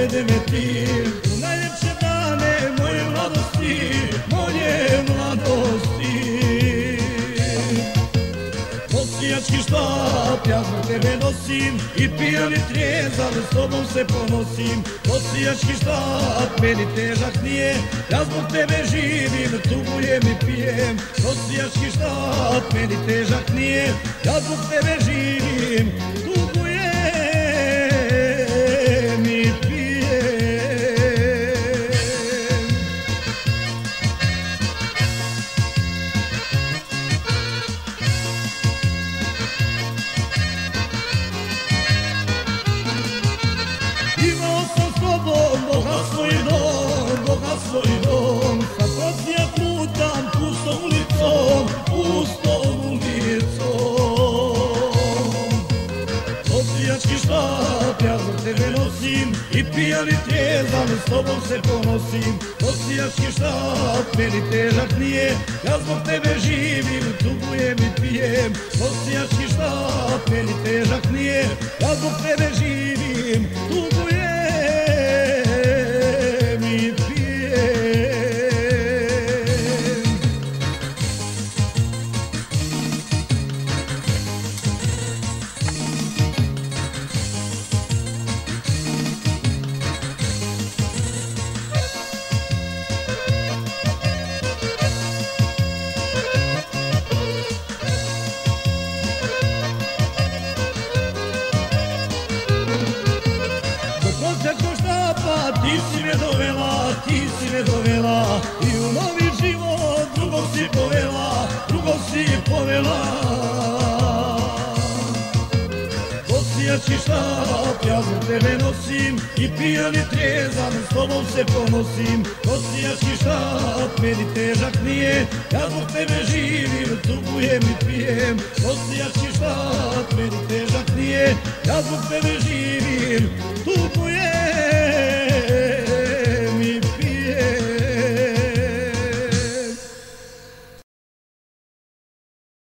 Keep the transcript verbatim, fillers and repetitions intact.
jedeme ti. U najljepše dane moje mladosti, moje mladosti. Osijački štap, ja zbog tebe nosim, i pijan i trijezan, s tobom se ponosim. Osijački štap, meni težak nije, ja zbog tebe živim, tugujem i pijem. Osijački štap, meni težak nije, ja zbog tebe živim, tugujem i pijem. Imao sam s tobom bogatstvo i dom, bogatstvo i dom. Sad prosijak lutam pustom ulicom, pustom ulicom. Osijački štap, ja zbog tebe nosim, i pijan i trijezan, s tobom se ponosim. Osijački štap, meni težak nije, ja zbog tebe živim, tugujem i pijem. Osijački štap, meni težak nije, ja zbog tebe živim, tugujem i pijem. Osijačkog štapa, ti si me dovela, ti si me dovela, i u novi život drugog si povela, drugog si povela. Osijački štap, ja zbog tebe nosim, i pijan i trijezan, s tobom se ponosim. Osijački štap, meni težak nije, ja zbog tebe živim, tugujem i pijem. Osijački štap, meni težak nije, ja zbog tebe živim,